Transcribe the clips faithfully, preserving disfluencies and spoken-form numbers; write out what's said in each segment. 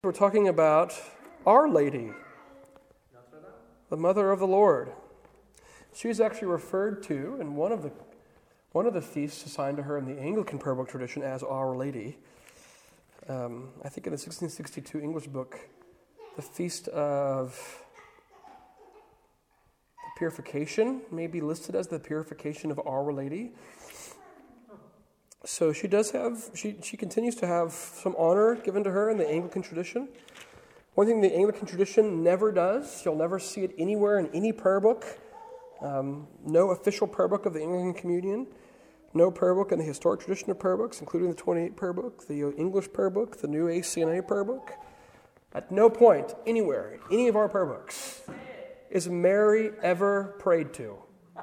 We're talking about Our Lady, the Mother of the Lord. She is actually referred to in one of the one of the feasts assigned to her in the Anglican prayer book tradition as Our Lady. Um, I think in the sixteen sixty-two English book, the Feast of the Purification may be listed as the Purification of Our Lady. So she does have, she, she continues to have some honor given to her in the Anglican tradition. One thing the Anglican tradition never does, you'll never see it anywhere in any prayer book, um, no official prayer book of the Anglican Communion, no prayer book in the historic tradition of prayer books, including the twenty-eight prayer book, the English prayer book, the new A C N A prayer book. At no point, anywhere, in any of our prayer books, is Mary ever prayed to.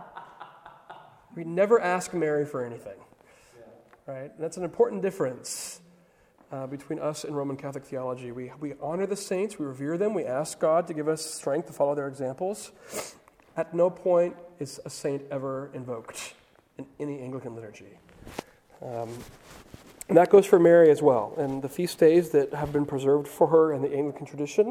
We never ask Mary for anything. Right? And that's an important difference uh, between us and Roman Catholic theology. We we honor the saints, we revere them, we ask God to give us strength to follow their examples. At no point is a saint ever invoked in any Anglican liturgy. Um, and that goes for Mary as well. And the feast days that have been preserved for her in the Anglican tradition,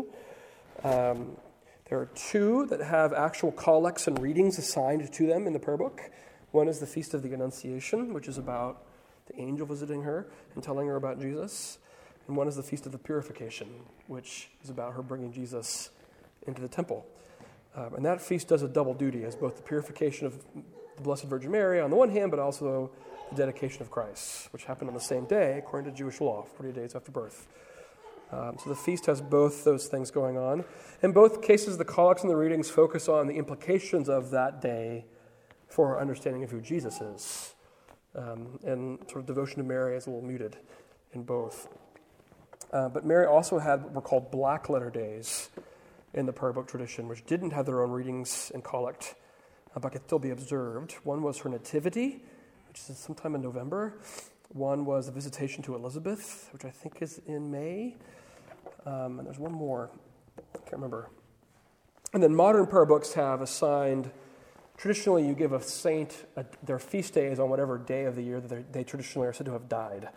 um, there are two that have actual collects and readings assigned to them in the prayer book. One is the Feast of the Annunciation, which is about the angel visiting her and telling her about Jesus. And one is the Feast of the Purification, which is about her bringing Jesus into the temple. Um, and that feast does a double duty as both the purification of the Blessed Virgin Mary on the one hand, but also the dedication of Christ, which happened on the same day, according to Jewish law, forty days after birth. Um, so the feast has both those things going on. In both cases, the collects and the readings focus on the implications of that day for our understanding of who Jesus is. Um, and sort of devotion to Mary is a little muted in both. Uh, but Mary also had what were called black letter days in the prayer book tradition, which didn't have their own readings and collect, uh, but could still be observed. One was her nativity, which is sometime in November. One was the visitation to Elizabeth, which I think is in May. Um, and there's one more. I can't remember. And then modern prayer books have assigned. Traditionally, you give a saint a, their feast days on whatever day of the year that they traditionally are said to have died.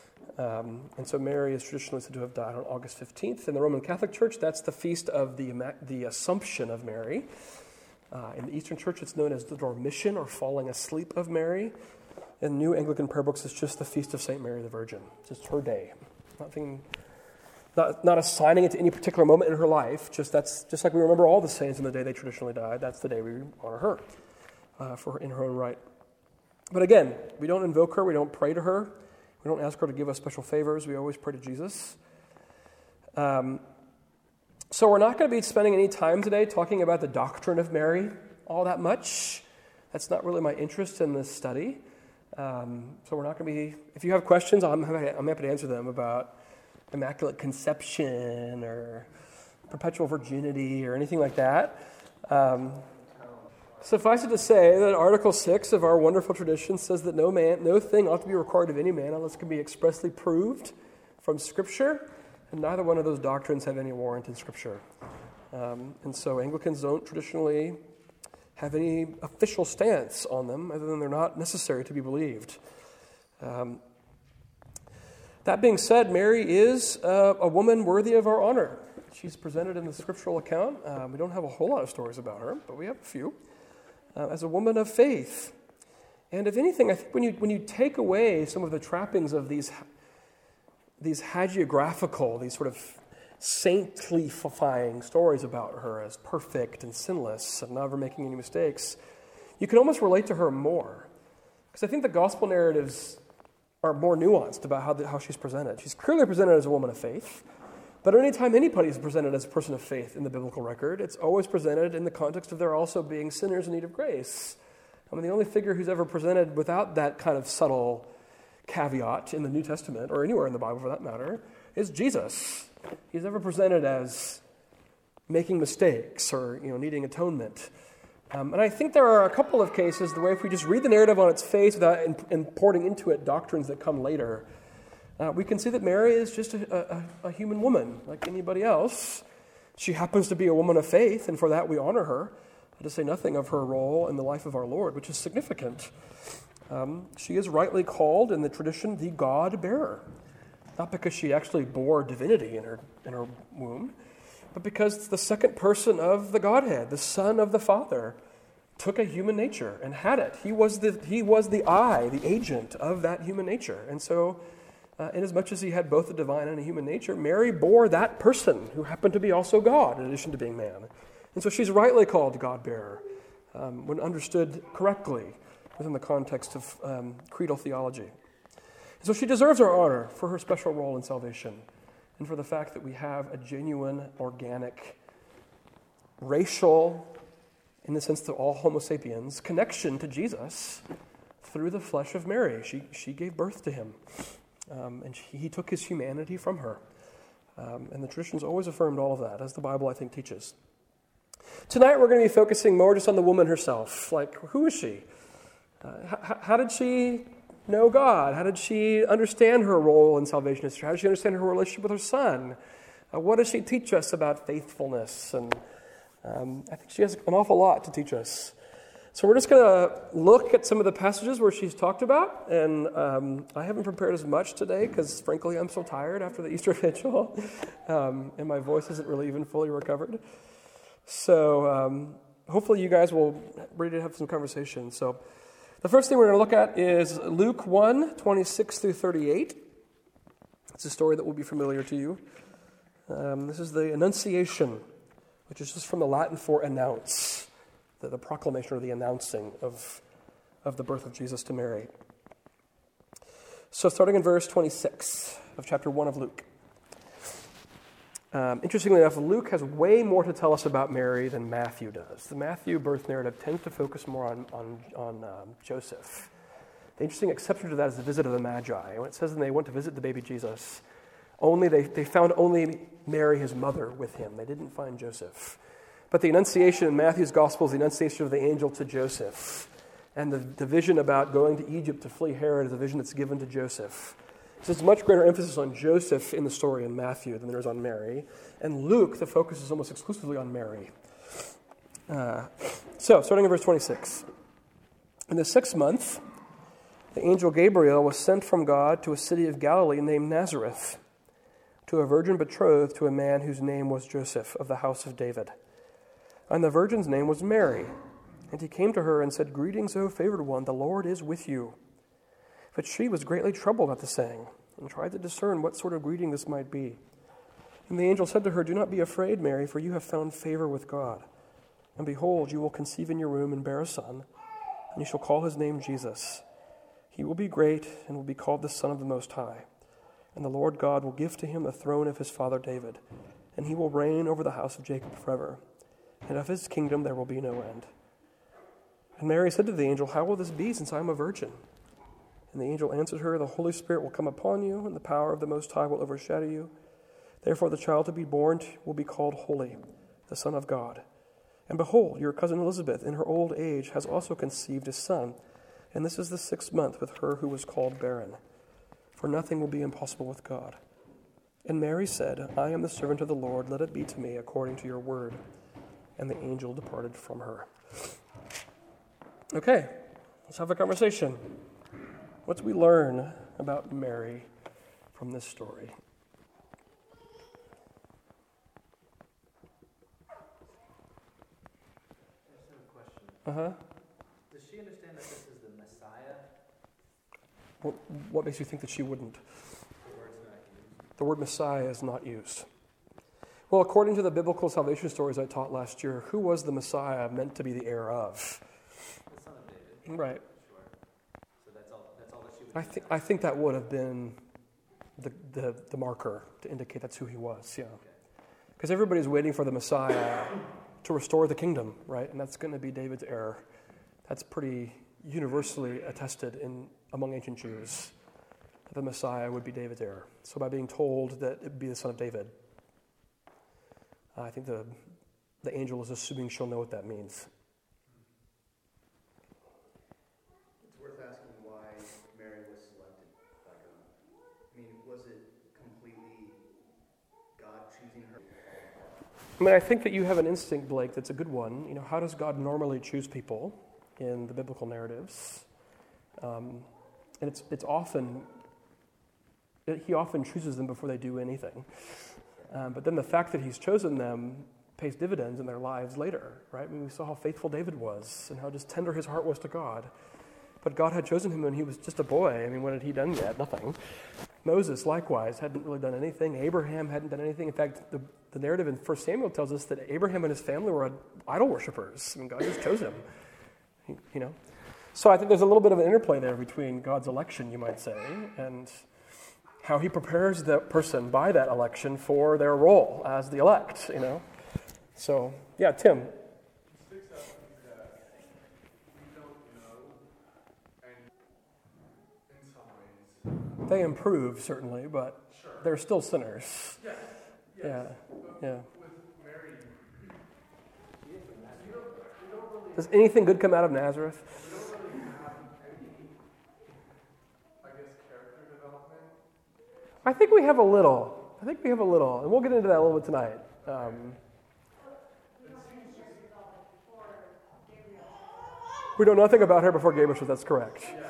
Um, and so Mary is traditionally said to have died on August fifteenth. In the Roman Catholic Church, that's the feast of the, the Assumption of Mary. Uh, in the Eastern Church, it's known as the Dormition or Falling Asleep of Mary. In New Anglican prayer books, it's just the Feast of Saint Mary the Virgin. It's just her day. Nothing, not, not assigning it to any particular moment in her life. Just that's just like we remember all the saints in the day they traditionally died. That's the day we honor her uh, for in her own right. But again, we don't invoke her. We don't pray to her. We don't ask her to give us special favors. We always pray to Jesus. Um, so we're not going to be spending any time today talking about the doctrine of Mary all that much. That's not really my interest in this study. Um, so we're not going to be. If you have questions, I'm happy, I'm happy to answer them about Immaculate Conception or perpetual virginity or anything like that. Um, suffice it to say that Article six of our wonderful tradition says that no man, no thing ought to be required of any man unless it can be expressly proved from Scripture, and neither one of those doctrines have any warrant in Scripture. Um, and so Anglicans don't traditionally have any official stance on them other than they're not necessary to be believed. Um, That being said, Mary is uh, a woman worthy of our honor. She's presented in the scriptural account. Uh, we don't have a whole lot of stories about her, but we have a few. Uh, as a woman of faith. And if anything, I think when you when you take away some of the trappings of these, these hagiographical, these sort of saintly-fying stories about her as perfect and sinless and never making any mistakes, you can almost relate to her more. Because I think the gospel narratives are more nuanced about how the, how she's presented. She's clearly presented as a woman of faith, but anytime anybody is presented as a person of faith in the biblical record, it's always presented in the context of there also being sinners in need of grace. I mean, the only figure who's ever presented without that kind of subtle caveat in the New Testament, or anywhere in the Bible for that matter, is Jesus. He's never presented as making mistakes or, you know, needing atonement. Um, and I think there are a couple of cases the way if we just read the narrative on its face without in, importing into it doctrines that come later, uh, we can see that Mary is just a, a, a human woman like anybody else. She happens to be a woman of faith, and for that we honor her, to say nothing of her role in the life of our Lord, which is significant. Um, she is rightly called in the tradition the God-bearer. not because she actually bore divinity in her, in her womb, but because the second person of the Godhead, the Son of the Father, took a human nature and had it. He was the, he was the I, the agent of that human nature. And so, uh, inasmuch as he had both a divine and a human nature, Mary bore that person who happened to be also God in addition to being man. And so she's rightly called God-bearer um, when understood correctly within the context of um, creedal theology. And so she deserves our honor for her special role in salvation and for the fact that we have a genuine, organic, racial, in the sense that all Homo sapiens, connection to Jesus through the flesh of Mary. She, she gave birth to him, um, and she, he took his humanity from her. Um, and the tradition's always affirmed all of that, as the Bible, I think, teaches. Tonight we're going to be focusing more just on the woman herself. Like, who is she? Uh, h- how did she know God? How did she understand her role in salvation history? How did she understand her relationship with her son? Uh, what does she teach us about faithfulness? And um, I think she has an awful lot to teach us. So we're just going to look at some of the passages where she's talked about. And um, I haven't prepared as much today because, frankly, I'm so tired after the Easter Vigil. um, and my voice isn't really even fully recovered. So um, hopefully you guys will be ready to have some conversation. So the first thing we're going to look at is Luke one, twenty-six through thirty-eight. It's a story that will be familiar to you. Um, this is the Annunciation, which is just from the Latin for announce, the, the proclamation or the announcing of, of the birth of Jesus to Mary. So starting in verse twenty-six of chapter one of Luke. Um, interestingly enough, Luke has way more to tell us about Mary than Matthew does. The Matthew birth narrative tends to focus more on, on, on um, Joseph. The interesting exception to that is the visit of the Magi. When it says that they went to visit the baby Jesus, only they, they found only Mary, his mother, with him. They didn't find Joseph. But the Annunciation in Matthew's Gospel is the Annunciation of the angel to Joseph. And the, the vision about going to Egypt to flee Herod is a vision that's given to Joseph. So there's much greater emphasis on Joseph in the story in Matthew than there is on Mary. And Luke, the focus is almost exclusively on Mary. Uh, so, starting in verse twenty-six. In the sixth month, the angel Gabriel was sent from God to a city of Galilee named Nazareth, to a virgin betrothed to a man whose name was Joseph, of the house of David. And the virgin's name was Mary. And he came to her and said, "Greetings, O favored one, the Lord is with you." But she was greatly troubled at the saying, and tried to discern what sort of greeting this might be. And the angel said to her, "Do not be afraid, Mary, for you have found favor with God. And behold, you will conceive in your womb and bear a son, and you shall call his name Jesus. He will be great and will be called the Son of the Most High. And the Lord God will give to him the throne of his father David, and he will reign over the house of Jacob forever. And of his kingdom there will be no end." And Mary said to the angel, "How will this be, since I am a virgin?" And the angel answered her, "The Holy Spirit will come upon you, and the power of the Most High will overshadow you. Therefore the child to be born will be called Holy, the Son of God. And behold, your cousin Elizabeth, in her old age, has also conceived a son, and this is the sixth month with her who was called barren. For nothing will be impossible with God." And Mary said, "I am the servant of the Lord. Let it be to me according to your word." And the angel departed from her. Okay, let's have a conversation. What do we learn about Mary from this story? I just have a question. Uh-huh. Does she understand that this is the Messiah? What, what makes you think that she wouldn't? The word's not used. The word Messiah is not used. Well, according to the biblical salvation stories I taught last year, who was the Messiah meant to be the heir of? The son of David. Right. Sure. So that's all. That's all that she would. I think I think that would have been the the, the marker to indicate that's who he was. Yeah. Because everybody's waiting for the Messiah to restore the kingdom, right? And that's going to be David's heir. That's pretty universally attested in among ancient Jews. That the Messiah would be David's heir. So by being told that it would be the son of David, I think the the angel is assuming she'll know what that means. It's worth asking why Mary was selected by God. I mean, was it completely God choosing her? I mean, I think that you have an instinct, Blake, that's a good one. You know, how does God normally choose people in the biblical narratives? Um, and it's it's often he often chooses them before they do anything. Um, but then the fact that he's chosen them pays dividends in their lives later, right? I mean, we saw how faithful David was and how just tender his heart was to God. But God had chosen him when he was just a boy. I mean, what had he done yet? Nothing. Moses, likewise, hadn't really done anything. Abraham hadn't done anything. In fact, the, the narrative in First Samuel tells us that Abraham and his family were idol worshippers. I mean, God just chose him. He, you know. So I think there's a little bit of an interplay there between God's election, you might say, and how he prepares the person by that election for their role as the elect, you know. So, yeah, Tim. They improve, certainly, but sure. They're still sinners. Yes. Yes. Yeah. Yeah. With Mary, does anything good come out of Nazareth? We don't really have any, I guess, character development. I think we have a little. I think we have a little, and we'll get into that a little bit tonight. Um, we know nothing about her before Gabriel, so that's correct. Yeah.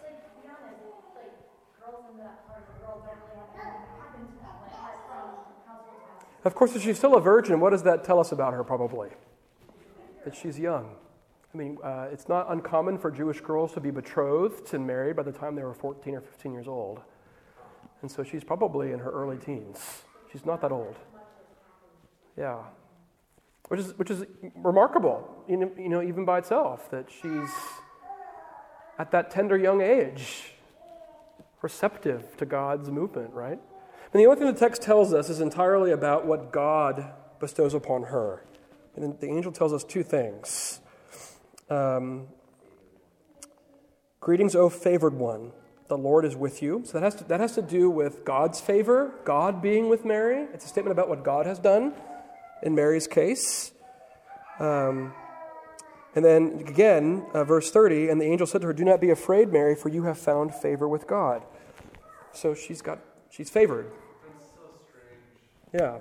Of course, if she's still a virgin, what does that tell us about her, probably? That she's young. I mean, uh, it's not uncommon for Jewish girls to be betrothed and married by the time they were fourteen or fifteen years old. And so she's probably in her early teens. She's not that old. Yeah. Which is which is remarkable, you know, you know, even by itself, that she's at that tender young age, receptive to God's movement, right? And the only thing the text tells us is entirely about what God bestows upon her. And the angel tells us two things. Um, Greetings, O favored one, the Lord is with you. So that has to, that has to do with God's favor, God being with Mary. It's a statement about what God has done in Mary's case. Um, and then again, uh, verse thirty, and the angel said to her, do not be afraid, Mary, for you have found favor with God. So she's got, she's favored. That's so strange. Yeah.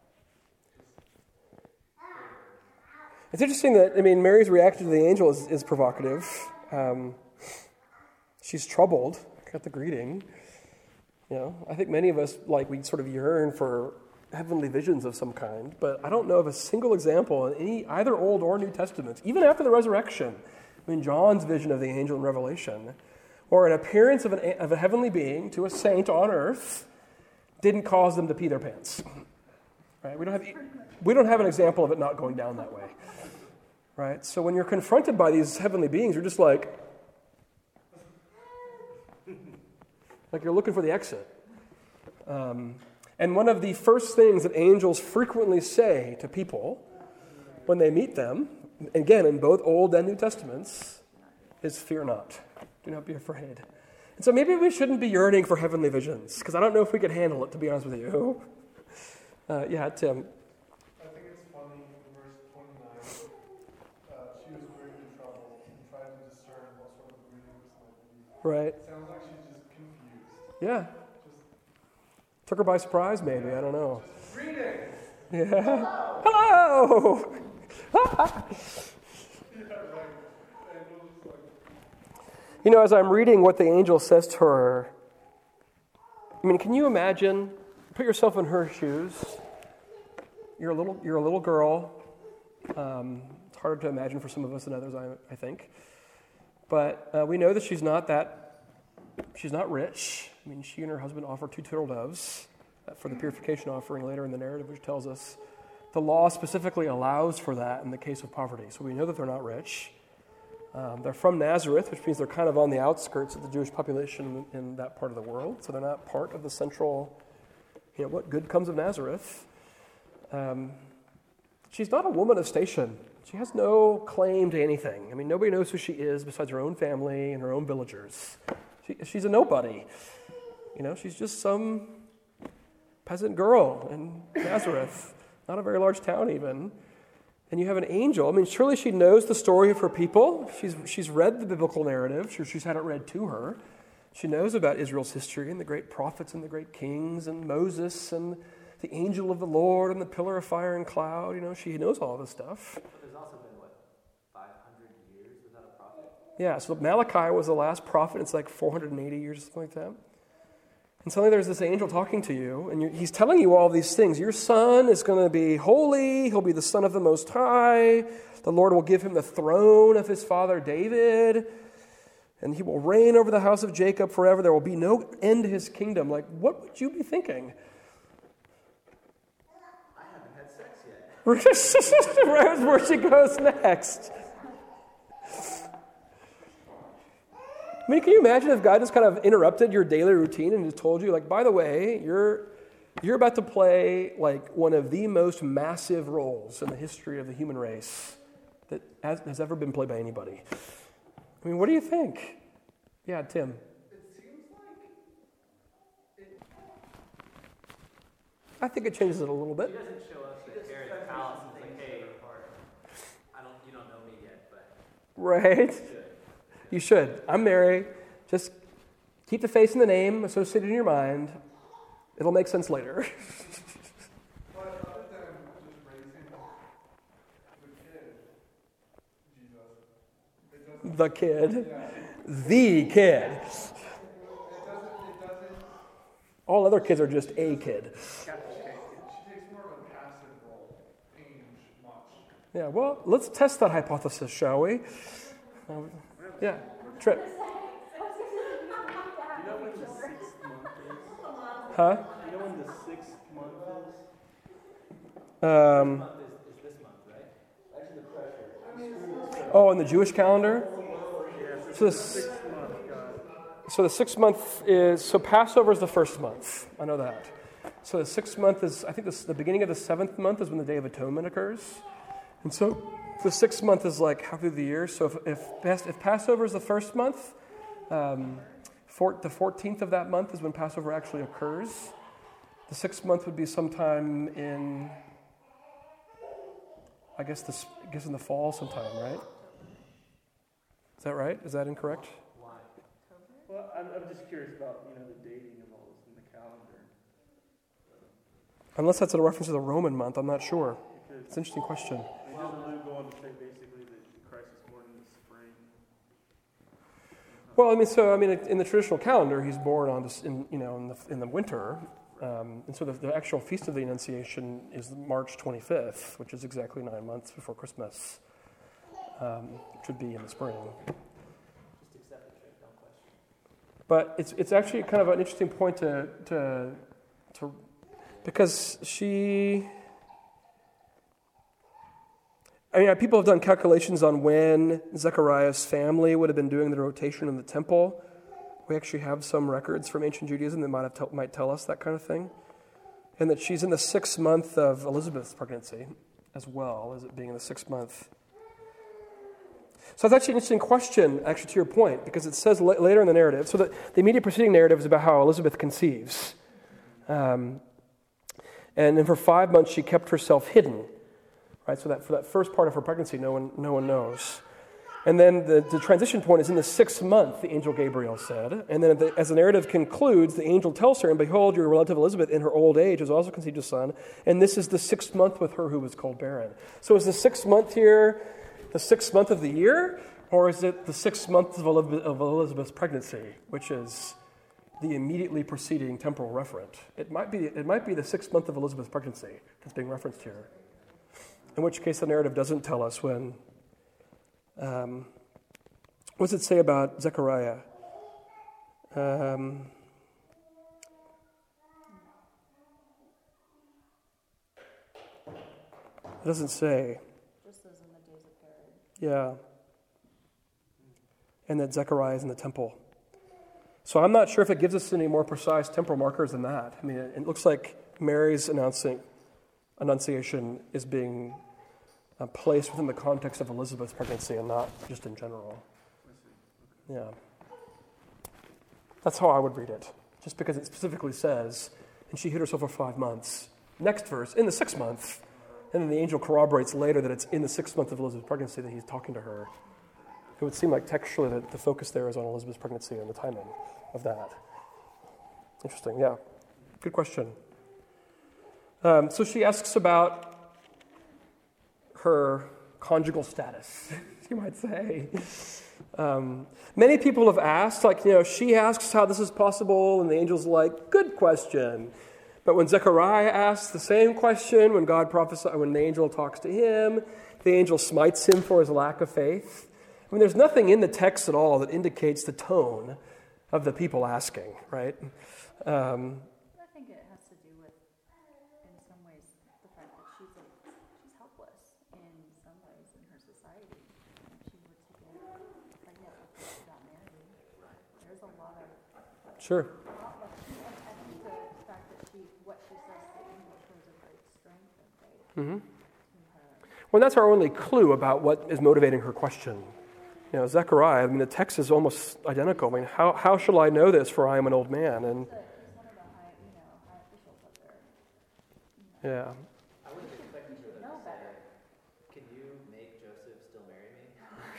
It's interesting that, I mean, Mary's reaction to the angel is, is provocative. Um, she's troubled at the greeting. You know, I think many of us, like, we sort of yearn for heavenly visions of some kind, but I don't know of a single example in any either Old or New Testaments, even after the resurrection. I mean, John's vision of the angel in Revelation, or an appearance of, an, of a heavenly being to a saint on earth, didn't cause them to pee their pants. Right? We don't have we don't have an example of it not going down that way. Right? So when you're confronted by these heavenly beings, you're just like, like you're looking for the exit. Um, and one of the first things that angels frequently say to people when they meet them, again in both Old and New Testaments, is fear not. Do not be afraid. And so maybe we shouldn't be yearning for heavenly visions, because I don't know if we could handle it, to be honest with you. Uh, yeah, Tim. I think it's funny, in verse twenty-nine, uh, she was greatly troubled and tried to discern what sort of greeting this might be. Right. It sounds like she's just confused. Yeah. Just, Took her by surprise, maybe. I don't know. just greeting! Yeah. Hello! Yeah, right. Angel's just like, You know, as I'm reading what the angel says to her, I mean, can you imagine? Put yourself in her shoes. You're a little, you're a little girl. Um, it's harder to imagine for some of us than others, I, I think. But uh, we know that she's not that. She's not rich. I mean, she and her husband offer two turtle doves for the purification offering later in the narrative, which tells us the law specifically allows for that in the case of poverty. So we know that they're not rich. Um, they're from Nazareth, which means they're kind of on the outskirts of the Jewish population in, in that part of the world. So they're not part of the central, you know, what good comes of Nazareth. Um, she's not a woman of station. She has no claim to anything. I mean, nobody knows who she is besides her own family and her own villagers. She, she's a nobody. You know, she's just some peasant girl in Nazareth, not a very large town even. And you have an angel. I mean, surely she knows the story of her people. She's she's read the biblical narrative. Sure, she's had it read to her. She knows about Israel's history and the great prophets and the great kings and Moses and the angel of the Lord and the pillar of fire and cloud. You know, she knows all this stuff. But there's also been, what, five hundred years without a prophet? Yeah, so Malachi was the last prophet. It's like four hundred eighty years, something like that. And suddenly there's this angel talking to you, and you're, he's telling you all these things. Your son is going to be holy. He'll be the Son of the Most High. The Lord will give him the throne of his father David, and he will reign over the house of Jacob forever. There will be no end to his kingdom. Like, what would you be thinking? I haven't had sex yet. Where's where she goes next? I mean, can you imagine if God just kind of interrupted your daily routine and just told you, like, by the way, you're you're about to play like one of the most massive roles in the history of the human race that has, has ever been played by anybody. I mean, what do you think? Yeah, Tim. It seems like it, I think it changes it a little He bit. doesn't show us at Herod's palace and it's like, hey, I don't, you don't know me yet, but Right? you should. You should. I'm Mary. Just keep the face and the name associated in your mind. It'll make sense later. but other than just raising the kid, Jesus, it doesn't, The kid. yeah, The kid. it doesn't, it doesn't, All other kids are just a kid. she takes more of a passive role, change much. Yeah, well, let's test that hypothesis, shall we? Um, yeah, Trip. You know when the sixth month is? Huh? You know when the sixth month is? Um, Month is, is this month, right? Actually, the pressure. oh, in the Jewish calendar? So the, s- so the sixth month is, so Passover is the first month. I know that. So the sixth month is, I think this, the beginning of the seventh month is when the Day of Atonement occurs. And so the sixth month is like half of the year. So if if, Pas- if Passover is the first month, um, for, the fourteenth of that month is when Passover actually occurs. The sixth month would be sometime in, I guess, this, I guess in the fall sometime, right? Is that right? Is that incorrect? Why? Well, I'm, I'm just curious about, you know, the dating of all this in the calendar. Unless that's a reference to the Roman month, I'm not sure. Because It's an interesting question. it doesn't really go on to say basically that Christ is born in the spring. Well, I mean, so I mean, in the traditional calendar, he's born on this, in you know, in the in the winter, um, and so the, the actual feast of the Annunciation is March twenty-fifth, which is exactly nine months before Christmas, um, which would be in the spring. Just accept it, Trick, don't question. But it's it's actually kind of an interesting point to to to because she. I mean, people have done calculations on when Zechariah's family would have been doing the rotation in the temple. We actually have some records from ancient Judaism that might have tell, might tell us that kind of thing, and that she's in the sixth month of Elizabeth's pregnancy, as well as it being in the sixth month. So that's actually an interesting question, actually, to your point, because it says la- later in the narrative. So the, the immediate preceding narrative is about how Elizabeth conceives, um, and then for five months she kept herself hidden. Right, so that for that first part of her pregnancy, no one, no one knows. And then the, the transition point is in the sixth month, the angel Gabriel said. And then the, as the narrative concludes, the angel tells her, and behold, your relative Elizabeth in her old age has also conceived a son. And this is the sixth month with her who was called barren. So is the sixth month here the sixth month of the year? Or is it the sixth month of Elizabeth, of Elizabeth's pregnancy, which is the immediately preceding temporal referent? It might be, it might be the sixth month of Elizabeth's pregnancy that's being referenced here. In which case the narrative doesn't tell us when. Um, what does it say about Zechariah? Um, it doesn't say. Just as in the days of Herod. Yeah. And that Zechariah is in the temple. So I'm not sure if it gives us any more precise temporal markers than that. I mean, it, it looks like Mary's announcing Annunciation is being uh, placed within the context of Elizabeth's pregnancy and not just in general. Yeah. That's how I would read it, just because it specifically says, and she hid herself for five months. Next verse, in the sixth month. And then the angel corroborates later that it's in the sixth month of Elizabeth's pregnancy that he's talking to her. It would seem like textually that the focus there is on Elizabeth's pregnancy and the timing of that. Interesting, yeah. Good question. Um, so she asks about her conjugal status, you might say. Um, many people have asked, like, you know, she asks how this is possible, and the angel's like, good question. But when Zechariah asks the same question, when God prophesies, when the angel talks to him, the angel smites him for his lack of faith. I mean, there's nothing in the text at all that indicates the tone of the people asking, right? Um, I think it has to do with, in some ways, the fact that she's a, she's helpless in some ways in her society. If she were to get pregnant before she got married, there's a lot of, sure. a lot of, I think the fact that she, what she says to the angel shows a great strength and faith Mm-hmm. in her. Well, that's our only clue about what is motivating her question. You know, Zechariah, I mean, the text is almost identical. I mean, how, how shall I know this, for I am an old man? And He's one of the high, you know, high officials up there. You know, yeah, I wouldn't expect you to know say, better. can you make Joseph still marry me?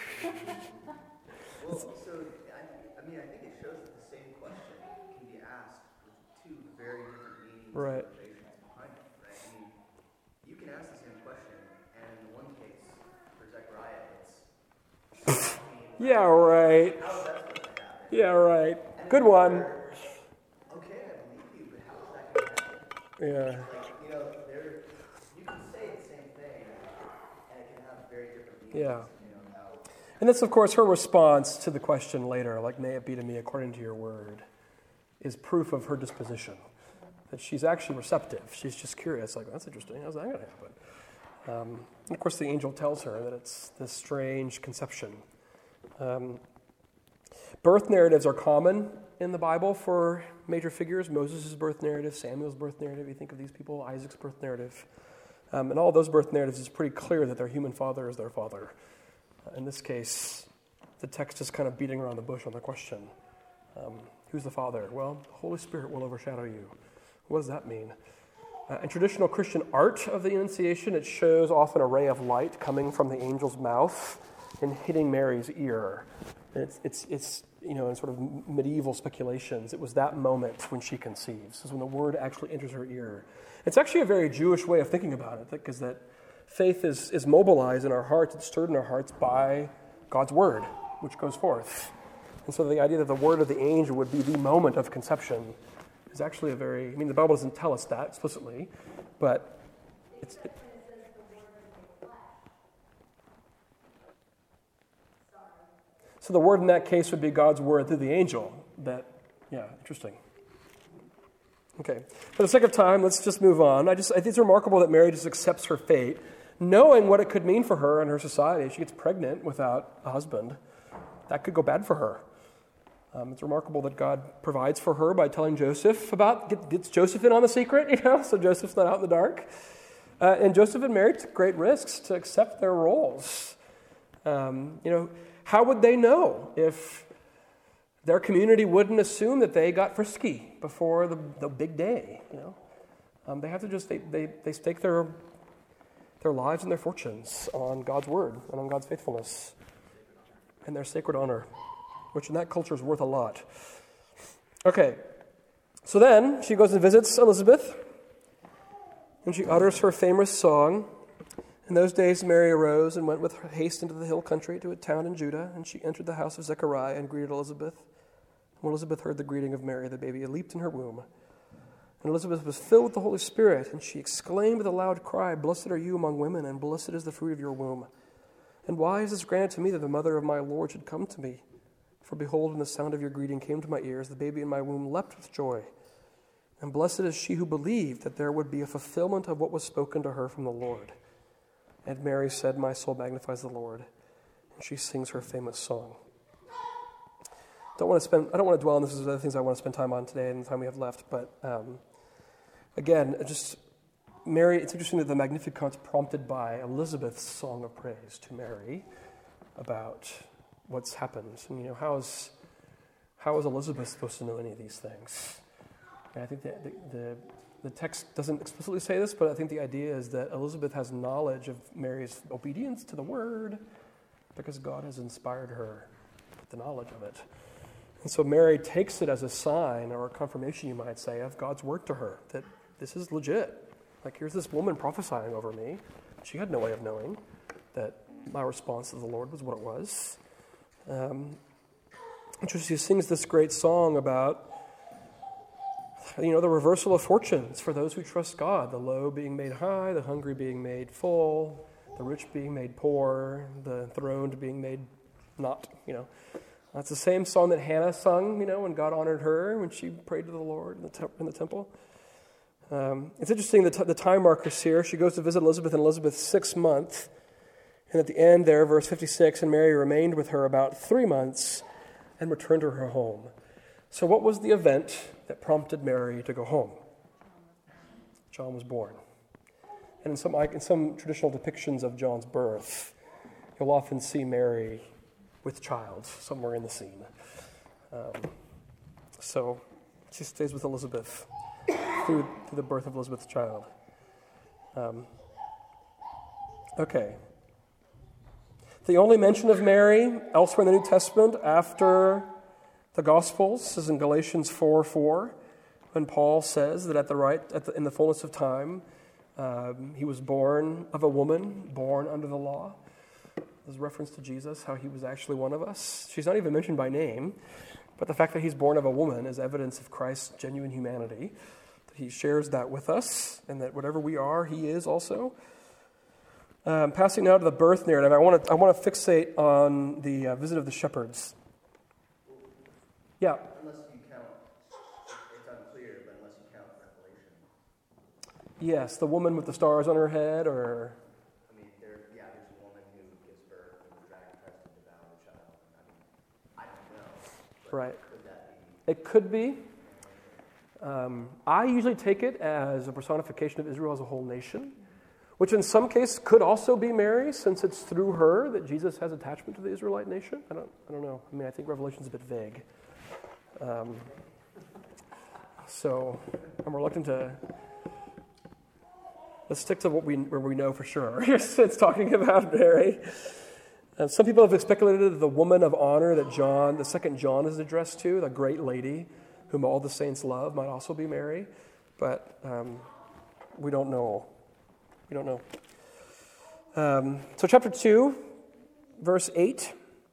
Well, so, I, I mean, I think it shows that the same question can be asked with two very different meanings Right. and motivations behind it, right? I mean, you can ask the same question, and in one case, for Zechariah, it's, I mean, yeah, right. how is that supposed to happen? Yeah, right. And Good then one. for, okay, I believe you, but how is that going to happen? Yeah. Like, you know, there, you can say the same thing, and it can have very different meanings. Yeah. You know, how, And that's, of course, her response to the question later, like, may it be to me according to your word, is proof of her disposition. That she's actually receptive. She's just curious, like, that's interesting. How's that going to happen? Um, and of course, the angel tells her that it's this strange conception. Um, birth narratives are common in the Bible for major figures. Moses' birth narrative, Samuel's birth narrative, you think of these people, Isaac's birth narrative. Um, and all those birth narratives, it's pretty clear that their human father is their father. Uh, in this case, the text is kind of beating around the bush on the question. Um, who's the father? Well, the Holy Spirit will overshadow you. What does that mean? Uh, in traditional Christian art of the Annunciation, it shows often a ray of light coming from the angel's mouth and hitting Mary's ear. And it's, it's, it's, you know, in sort of medieval speculations, it was that moment when she conceives. This is when the word actually enters her ear. It's actually a very Jewish way of thinking about it, because that faith is, is mobilized in our hearts, it's stirred in our hearts by God's word, which goes forth. And so the idea that the word of the angel would be the moment of conception is actually a very, I mean, the Bible doesn't tell us that explicitly, but it's... It, So the word in that case would be God's word through the angel. That, yeah, interesting. Okay. For the sake of time, let's just move on. I just I think it's remarkable that Mary just accepts her fate, knowing what it could mean for her and her society. She gets pregnant without a husband. That could go bad for her. Um, it's remarkable that God provides for her by telling Joseph about, get, gets Joseph in on the secret, you know, so Joseph's not out in the dark. Uh, and Joseph and Mary took great risks to accept their roles. Um, you know, how would they know if their community wouldn't assume that they got frisky before the, the big day? You know, um, they have to just they, they they stake their their lives and their fortunes on God's word and on God's faithfulness and their sacred honor, which in that culture is worth a lot. Okay, so then she goes and visits Elizabeth, and she utters her famous song. In those days, Mary arose and went with haste into the hill country to a town in Judah, and she entered the house of Zechariah and greeted Elizabeth. When Elizabeth heard the greeting of Mary, the baby leaped in her womb. And Elizabeth was filled with the Holy Spirit, and she exclaimed with a loud cry, "Blessed are you among women, and blessed is the fruit of your womb. And why is this granted to me that the mother of my Lord should come to me? For behold, when the sound of your greeting came to my ears, the baby in my womb leapt with joy. And blessed is she who believed that there would be a fulfillment of what was spoken to her from the Lord." And Mary said, "My soul magnifies the Lord." And she sings her famous song. Don't want to spend. I don't want to dwell on this. There's other things I want to spend time on today and the time we have left. But um, again, just Mary. It's interesting that the Magnificat prompted by Elizabeth's song of praise to Mary about what's happened. And you know, how is how is Elizabeth supposed to know any of these things? And I think that the, the The text doesn't explicitly say this, but I think the idea is that Elizabeth has knowledge of Mary's obedience to the word because God has inspired her with the knowledge of it. And so Mary takes it as a sign or a confirmation, you might say, of God's word to her, that this is legit. Like, here's this woman prophesying over me. She had no way of knowing that my response to the Lord was what it was. Um, she sings this great song about, you know, the reversal of fortunes for those who trust God, the low being made high, the hungry being made full, the rich being made poor, the enthroned being made not, you know. That's the same song that Hannah sung, you know, when God honored her, when she prayed to the Lord in the, te- in the temple. Um, it's interesting, the, t- the time markers here. She goes to visit Elizabeth in Elizabeth's sixth month. And at the end there, verse fifty-six, and Mary remained with her about three months and returned to her home. So what was the event that prompted Mary to go home? John was born. And in some, in some traditional depictions of John's birth, you'll often see Mary with child somewhere in the scene. Um, so she stays with Elizabeth through, through the birth of Elizabeth's child. Um, okay. The only mention of Mary elsewhere in the New Testament after the Gospels is in Galatians four four, when Paul says that at the right, at the, in the fullness of time, um, he was born of a woman, born under the law. There's reference to Jesus, how he was actually one of us. She's not even mentioned by name, but the fact that he's born of a woman is evidence of Christ's genuine humanity. That he shares that with us, and that whatever we are, he is also. Um, passing now to the birth narrative, I want to I want to fixate on the uh, visit of the shepherds. Yeah. Unless you count, it's unclear, but unless you count Revelation. Yes, the woman with the stars on her head, or... I mean, there, yeah, there's a woman who gives birth and the dragon tries to devour the child. I mean, I don't know. But Right. Could that be? It could be. Um, I usually take it as a personification of Israel as a whole nation, which in some cases could also be Mary, since it's through her that Jesus has attachment to the Israelite nation. I don't, I don't know. I mean, I think Revelation's a bit vague. Um, so I'm reluctant to... Let's stick to what we where we know for sure. It's talking about Mary. And some people have speculated that the woman of honor that John, the second John, is addressed to, the great lady whom all the saints love, might also be Mary. But um, we don't know. We don't know. Um, so chapter two, verse eight.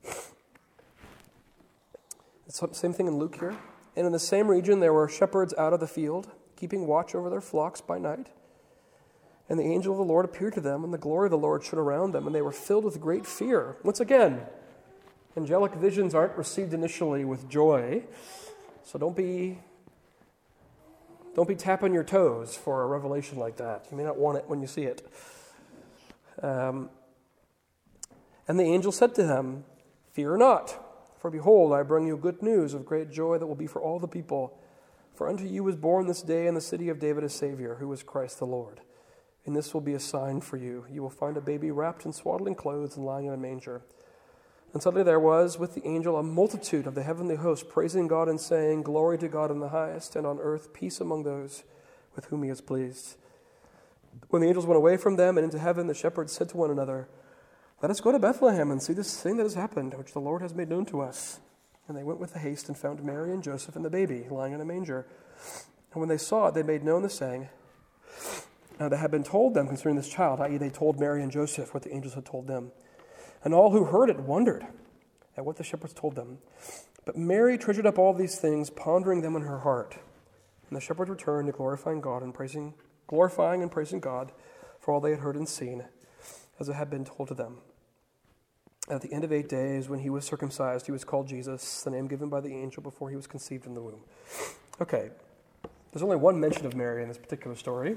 It's the same thing in Luke here. And in the same region there were shepherds out of the field, keeping watch over their flocks by night. And the angel of the Lord appeared to them, and the glory of the Lord shone around them, and they were filled with great fear. Once again, angelic visions aren't received initially with joy, so don't be don't be tapping your toes for a revelation like that. You may not want it when you see it. Um, and the angel said to them, "Fear not, for behold, I bring you good news of great joy that will be for all the people. For unto you was born this day in the city of David a Savior, who is Christ the Lord. And this will be a sign for you. You will find a baby wrapped in swaddling clothes and lying in a manger." And suddenly there was with the angel a multitude of the heavenly host, praising God and saying, "Glory to God in the highest, and on earth peace among those with whom he is pleased." When the angels went away from them and into heaven, the shepherds said to one another, "Let us go to Bethlehem and see this thing that has happened, which the Lord has made known to us." And they went with haste and found Mary and Joseph and the baby lying in a manger. And when they saw it, they made known the saying uh, that had been told them concerning this child, that is, they told Mary and Joseph what the angels had told them. And all who heard it wondered at what the shepherds told them. But Mary treasured up all these things, pondering them in her heart. And the shepherds returned to glorifying God and praising, glorifying and praising God for all they had heard and seen, as it had been told to them. And at the end of eight days, when he was circumcised, he was called Jesus, the name given by the angel before he was conceived in the womb. Okay, there's only one mention of Mary in this particular story.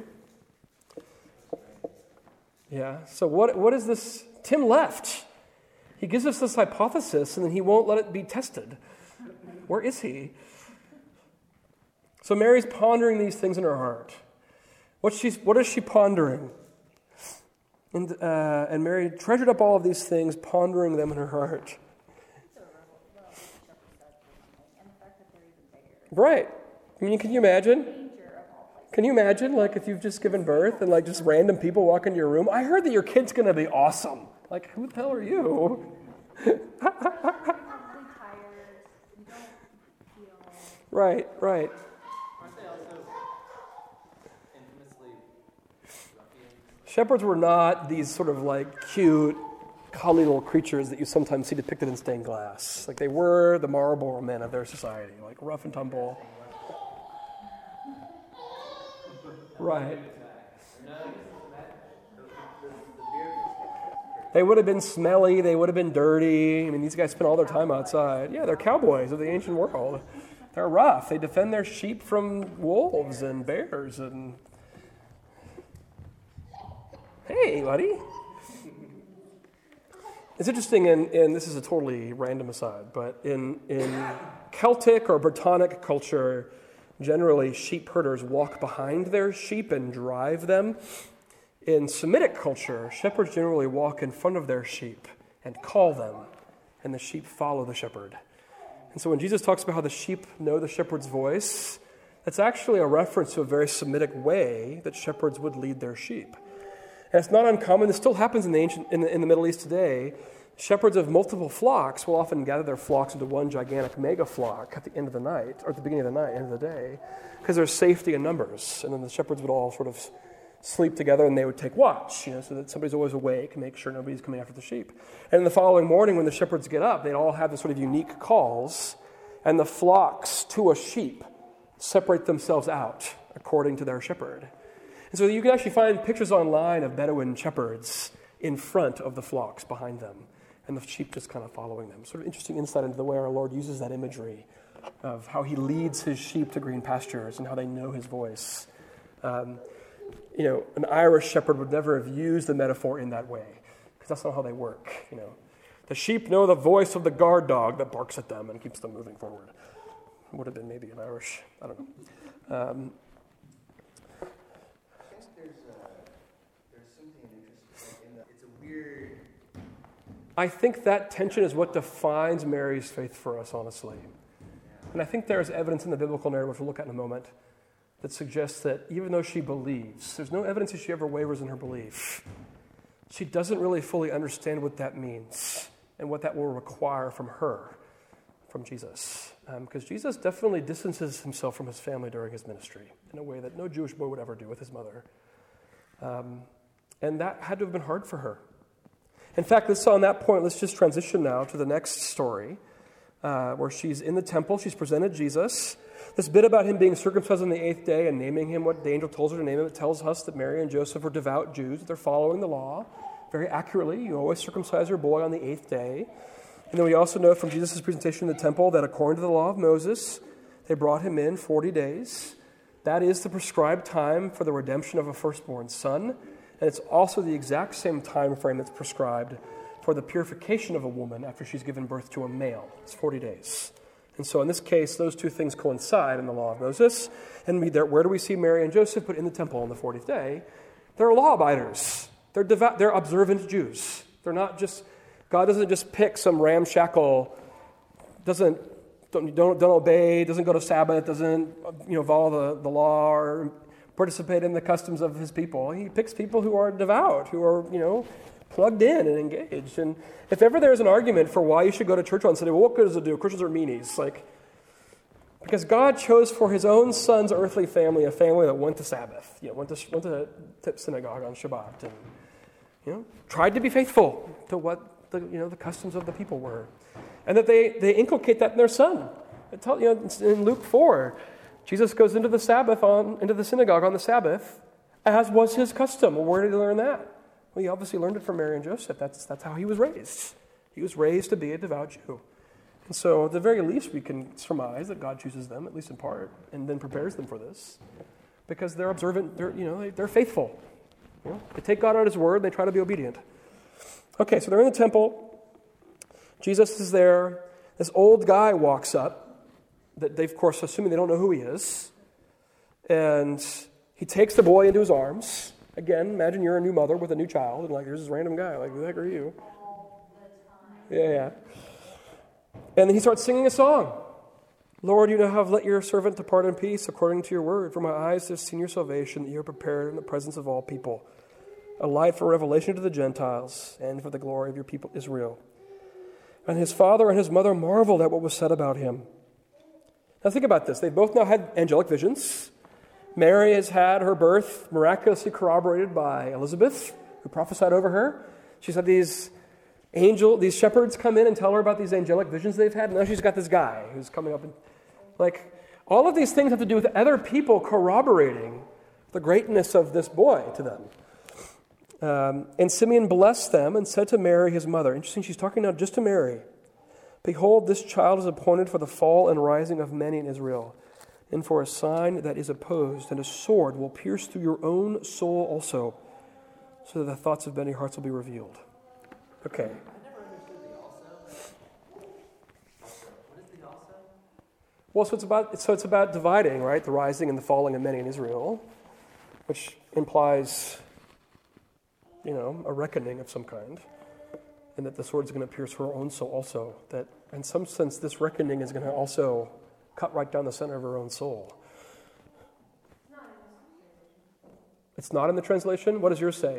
Yeah, so what what is this? Tim left. He gives us this hypothesis, and then he won't let it be tested. Where is he? So Mary's pondering these things in her heart. What's she, what is she pondering? And, uh, and Mary treasured up all of these things, pondering them in her heart. Right. I mean, can you imagine? Can you imagine, like, if you've just given birth and, like, just random people walk into your room? I heard that your kid's going to be awesome. Like, who the hell are you? Right, right. Aren't they also infamously ruffians? Shepherds were not these sort of, like, cute, comely little creatures that you sometimes see depicted in stained glass. Like they were the Marlboro men of their society, like rough and tumble. Right. They would have been smelly, they would have been dirty. I mean, these guys spent all their time outside. Yeah, they're cowboys of the ancient world. They're rough. They defend their sheep from wolves and bears and... Hey, buddy. It's interesting, and in, in, this is a totally random aside, but in, in Celtic or Brittonic culture, generally sheep herders walk behind their sheep and drive them. In Semitic culture, shepherds generally walk in front of their sheep and call them, and the sheep follow the shepherd. And so when Jesus talks about how the sheep know the shepherd's voice, that's actually a reference to a very Semitic way that shepherds would lead their sheep. And it's not uncommon. This still happens in the ancient in the, in the Middle East today. Shepherds of multiple flocks will often gather their flocks into one gigantic mega flock at the end of the night, or at the beginning of the night, end of the day, because there's safety in numbers. And then the shepherds would all sort of sleep together, and they would take watch, you know, so that somebody's always awake and make sure nobody's coming after the sheep. And the following morning, when the shepherds get up, they'd all have this sort of unique calls, and the flocks to a sheep separate themselves out according to their shepherd. And so you can actually find pictures online of Bedouin shepherds in front of the flocks behind them, and the sheep just kind of following them. Sort of interesting insight into the way our Lord uses that imagery of how he leads his sheep to green pastures and how they know his voice. Um, you know, an Irish shepherd would never have used the metaphor in that way, because that's not how they work, you know. The sheep know the voice of the guard dog that barks at them and keeps them moving forward. It would have been maybe an Irish, I don't know. Um, I think that tension is what defines Mary's faith for us, honestly. And I think there's evidence in the biblical narrative, which we'll look at in a moment, that suggests that even though she believes, there's no evidence that she ever wavers in her belief. She doesn't really fully understand what that means and what that will require from her, from Jesus. Because um, Jesus definitely distances himself from his family during his ministry in a way that no Jewish boy would ever do with his mother. Um, and that had to have been hard for her. In fact, let's on that point, let's just transition now to the next story, uh, where she's in the temple. She's presented Jesus. This bit about him being circumcised on the eighth day and naming him what the angel tells her to name him, it tells us that Mary and Joseph are devout Jews. They're following the law very accurately. You always circumcise your boy on the eighth day. And then we also know from Jesus' presentation in the temple that according to the law of Moses, they brought him in forty days. That is the prescribed time for the redemption of a firstborn son. And it's also the exact same time frame that's prescribed for the purification of a woman after she's given birth to a male. It's forty days. And so in this case, those two things coincide in the law of Moses. And we, there, where do we see Mary and Joseph put in the temple on the fortieth day? They're law-abiders. They're devout. They're observant Jews. They're not just, God doesn't just pick some ramshackle, doesn't, don't, don't, don't obey, doesn't go to Sabbath, doesn't, you know, follow the, the law or participate in the customs of his people. He picks people who are devout, who are, you know, plugged in and engaged. And if ever there's an argument for why you should go to church on Sunday, well, what good does it do? Christians are meanies. Like, because God chose for his own son's earthly family a family that went to Sabbath, you know, went to went to, to synagogue on Shabbat, and you know, tried to be faithful to what the you know the customs of the people were, and that they they inculcate that in their son. It tell, you know, in Luke four. Jesus goes into the Sabbath on into the synagogue on the Sabbath, as was his custom. Well, where did he learn that? Well, he obviously learned it from Mary and Joseph. That's that's how he was raised. He was raised to be a devout Jew. And so at the very least, we can surmise that God chooses them, at least in part, and then prepares them for this. Because they're observant, they're, you know, they're faithful. You know, they take God at his word, they try to be obedient. Okay, so they're in the temple. Jesus is there. This old guy walks up. That they, of course, assuming they don't know who he is. And he takes the boy into his arms. Again, imagine you're a new mother with a new child, and like, there's this random guy. Like, who the heck are you? Yeah, yeah. And then he starts singing a song. Lord, you know have let your servant depart in peace according to your word. For my eyes have seen your salvation, that you are prepared in the presence of all people. A light for revelation to the Gentiles, and for the glory of your people Israel. And his father and his mother marveled at what was said about him. Now think about this. They've both now had angelic visions. Mary has had her birth miraculously corroborated by Elizabeth, who prophesied over her. She's had these angel, these shepherds come in and tell her about these angelic visions they've had. And now she's got this guy who's coming up and, like, all of these things have to do with other people corroborating the greatness of this boy to them. Um, and Simeon blessed them and said to Mary, his mother, interesting, she's talking now just to Mary, behold, this child is appointed for the fall and rising of many in Israel, and for a sign that is opposed, and a sword will pierce through your own soul also, so that the thoughts of many hearts will be revealed. Okay. I never understood the also. Also. What is the also? Well, so it's about so it's about dividing, right? The rising and the falling of many in Israel, which implies, you know, a reckoning of some kind, and that the sword is going to pierce her own soul also. That, in some sense, this reckoning is going to also cut right down the center of her own soul. It's not in the translation? What does yours say?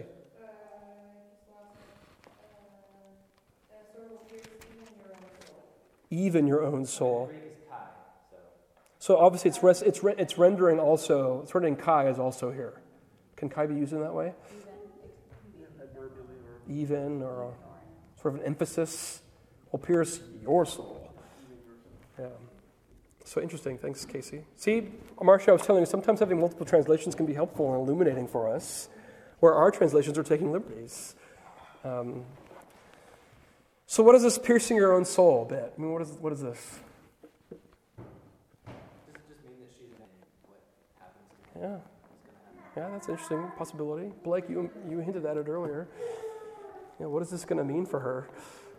Even your own soul. So obviously it's res, it's re, it's rendering also, it's rendering kai is also here. Can kai be used in that way? Even, or a, sort of an emphasis will pierce your soul. Yeah. So interesting. Thanks, Casey. See, Marcia, I was telling you, sometimes having multiple translations can be helpful and illuminating for us, where our translations are taking liberties. Um, so what is this piercing your own soul bit? I mean, what is what is this? Does it just mean that she's in what happens to her? Yeah. Yeah, that's an interesting possibility. Blake, you you hinted at it earlier. Yeah, what is this going to mean for her?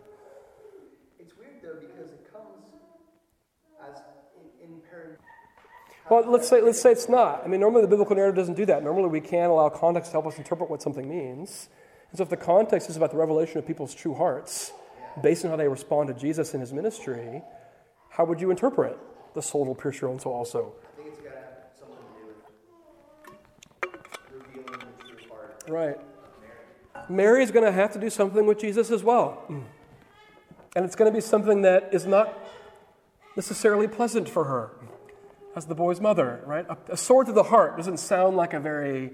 It's weird though because it comes as in, in parent. Well, let's say let's say it's not. I mean, normally the biblical narrative doesn't do that. Normally we can allow context to help us interpret what something means. And so if the context is about the revelation of people's true hearts, based on how they respond to Jesus in his ministry, how would you interpret the soul will pierce your own soul also? I think it's got to have something to do with revealing the true heart. Right. Mary is going to have to do something with Jesus as well. And it's going to be something that is not necessarily pleasant for her as the boy's mother, right? A, a sword to the heart doesn't sound like a very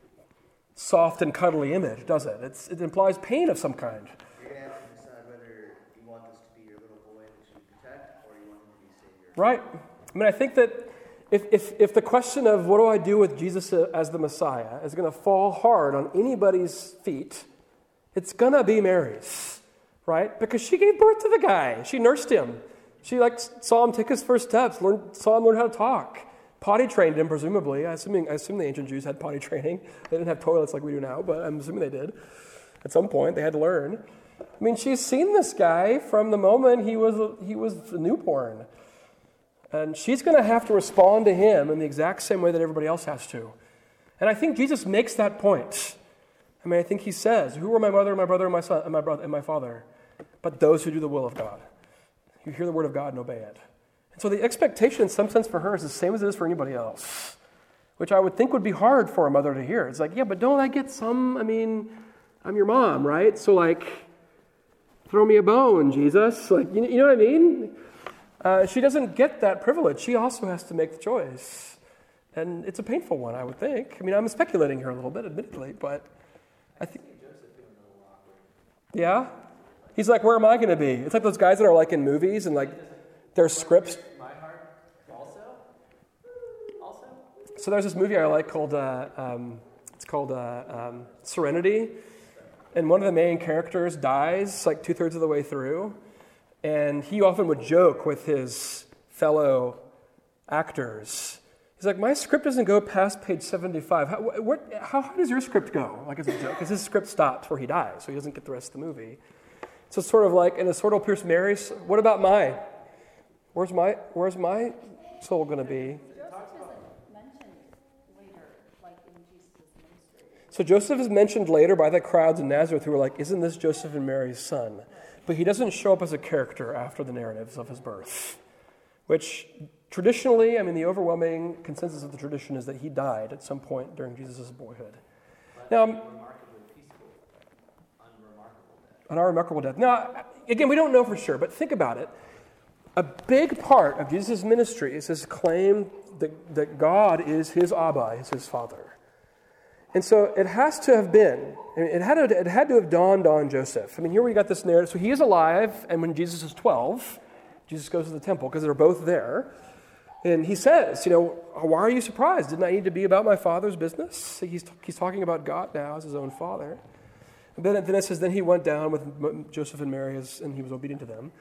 soft and cuddly image, does it? It's, it implies pain of some kind. You're going to have to decide whether you want this to be your little boy that you protect or you want him to be Savior. Right. I mean, I think that if, if, if the question of what do I do with Jesus as the Messiah is going to fall hard on anybody's feet, it's going to be Mary's, right? Because she gave birth to the guy. She nursed him. She like saw him take his first steps, learned, saw him learn how to talk, potty trained him, presumably. I assume, I assume the ancient Jews had potty training. They didn't have toilets like we do now, but I'm assuming they did. At some point, they had to learn. I mean, she's seen this guy from the moment he was a, he was a newborn. And she's going to have to respond to him in the exact same way that everybody else has to. And I think Jesus makes that point. I mean, I think he says, who are my mother, my brother, and my son, and my brother, and my father? But those who do the will of God. You hear the word of God and obey it. And so the expectation in some sense for her is the same as it is for anybody else, which I would think would be hard for a mother to hear. It's like, yeah, but don't I get some, I mean, I'm your mom, right? So like, throw me a bone, Jesus. Like, you, you know what I mean? Uh, she doesn't get that privilege. She also has to make the choice. And it's a painful one, I would think. I mean, I'm speculating here a little bit, admittedly, but I think... Yeah? He's like, where am I going to be? It's like those guys that are like in movies and like their scripts. My heart also? Also? So there's this movie I like called, uh, um, it's called uh, um, Serenity. And one of the main characters dies like two-thirds of the way through. And he often would joke with his fellow actors. He's like, my script doesn't go past page seventy-five. How, what, how high does your script go? Like as a joke, because his script stops where he dies, so he doesn't get the rest of the movie. So it's sort of like, and a sword will pierce Mary's. What about mine? Where's my Where's my soul going to be? Joseph isn't mentioned later, like in Jesus' ministry. So Joseph is mentioned later by the crowds in Nazareth who were like, isn't this Joseph and Mary's son? But he doesn't show up as a character after the narratives of his birth, which traditionally, I mean, the overwhelming consensus of the tradition is that he died at some point during Jesus' boyhood. Now, Remarkably peaceful, unremarkable death. an unremarkable death. Now, again, we don't know for sure, but think about it. A big part of Jesus' ministry is his claim that, that God is his Abba, is his Father. And so it has to have been, I mean, it had to, it had to have dawned on Joseph. I mean, here we got this narrative. So he is alive, and when Jesus is twelve, Jesus goes to the temple because they're both there. And he says, you know, why are you surprised? Didn't I need to be about my Father's business? He's, he's talking about God now as his own Father. And then, then it says, then he went down with Joseph and Mary, as, and he was obedient to them.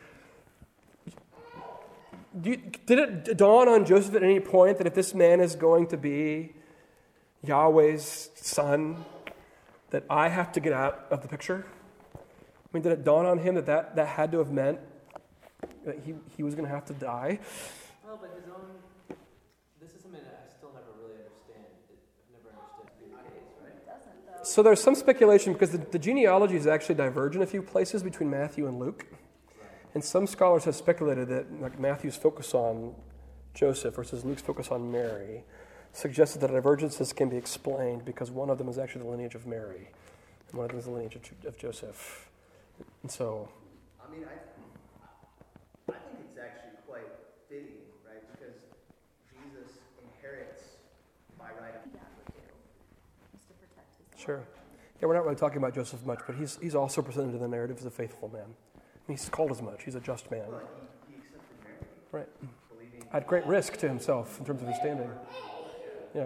Do you, did it dawn on Joseph at any point that if this man is going to be Yahweh's son, that I have to get out of the picture? I mean, did it dawn on him that that, that had to have meant that he, he was going to have to die? Well, but his own, this is something that I still never really understand. I've never understood to be the case, right? It doesn't, though. So there's some speculation because the, the genealogies actually diverge in a few places between Matthew and Luke. And some scholars have speculated that like Matthew's focus on Joseph versus Luke's focus on Mary suggested that divergences can be explained because one of them is actually the lineage of Mary and one of them is the lineage of, of Joseph. And so... I mean, I, I think it's actually quite fitting, right? Because Jesus inherits by right of... Dad would do, is to protect his Sure. Yeah, we're not really talking about Joseph much, but he's he's also presented in the narrative as a faithful man. He's called as much. He's a just man. Well, he, he accepted Mary, Right. believing... At great risk to himself in terms of his standing. Yeah.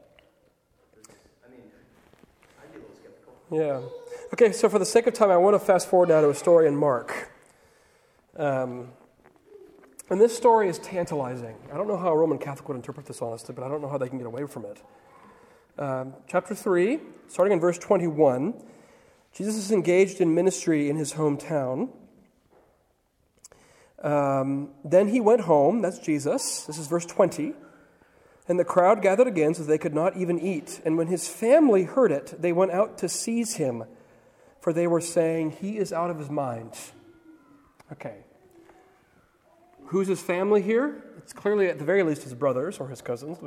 I mean, I'd be a little skeptical. Yeah. Okay, so for the sake of time, I want to fast forward now to a story in Mark. Um, and this story is tantalizing. I don't know how a Roman Catholic would interpret this honestly, but I don't know how they can get away from it. Um, chapter three, starting in verse twenty-one, Jesus is engaged in ministry in his hometown. Um, then he went home, that's Jesus. This is verse twenty. And the crowd gathered again so they could not even eat. And when his family heard it, they went out to seize him, for they were saying, he is out of his mind. Okay. Who's his family here? It's clearly, at the very least, his brothers or his cousins.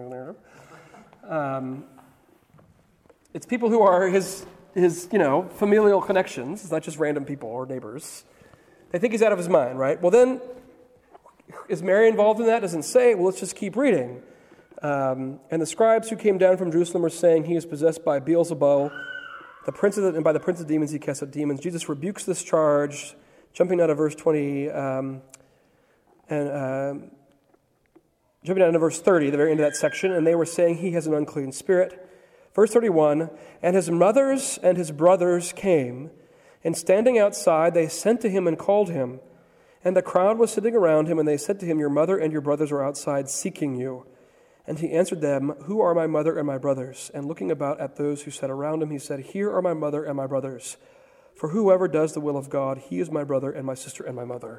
Um, it's people who are his, his, you know, familial connections. It's not just random people or neighbors. They think he's out of his mind, right? Well, then, is Mary involved in that? Doesn't say. Well, let's just keep reading. Um, and the scribes who came down from Jerusalem were saying he is possessed by Beelzebul, the prince of the, and by the prince of demons he casts out demons. Jesus rebukes this charge, jumping out of verse twenty, um, and um, jumping down to verse thirty, the very end of that section, and they were saying he has an unclean spirit. Verse thirty-one, and his mothers and his brothers came, and standing outside they sent to him and called him. And the crowd was sitting around him, and they said to him, your mother and your brothers are outside seeking you. And he answered them, who are my mother and my brothers? And looking about at those who sat around him, he said, here are my mother and my brothers. For whoever does the will of God, he is my brother and my sister and my mother.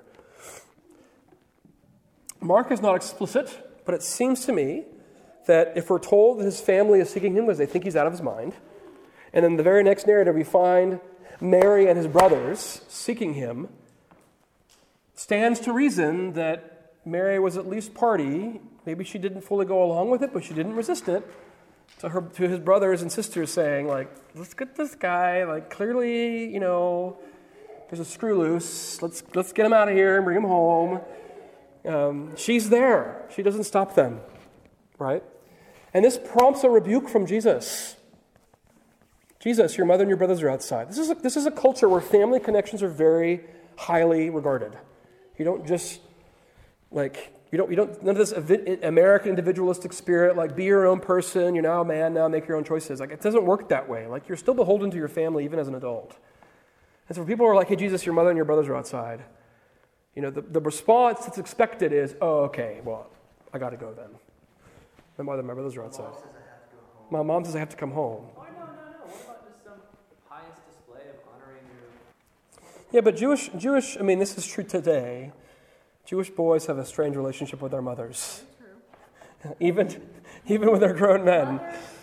Mark is not explicit, but it seems to me that if we're told that his family is seeking him because they think he's out of his mind, and in the very next narrative we find Mary and his brothers seeking him, stands to reason that Mary was at least party. Maybe she didn't fully go along with it, but she didn't resist it. To her, to his brothers and sisters saying, like, let's get this guy, like, clearly, you know, there's a screw loose. Let's let's get him out of here and bring him home. Um, she's there. She doesn't stop them, right? And this prompts a rebuke from Jesus. Jesus, your mother and your brothers are outside. This is a, this is a culture where family connections are very highly regarded. You don't just, like, you don't, you don't, none of this American individualistic spirit, like, be your own person, you're now a man, now make your own choices. Like, it doesn't work that way. Like, you're still beholden to your family even as an adult. And so for people who are like, hey, Jesus, your mother and your brothers are outside, you know, the, the response that's expected is, oh, okay, well, I got to go then. My mother and my brothers are outside. My mom says I have to come home. Oh, no, no, no. What about just some pious display of honoring your... Yeah, but Jewish, Jewish, I mean, this is true today. Jewish boys have a strange relationship with their mothers. even, even when they're grown men.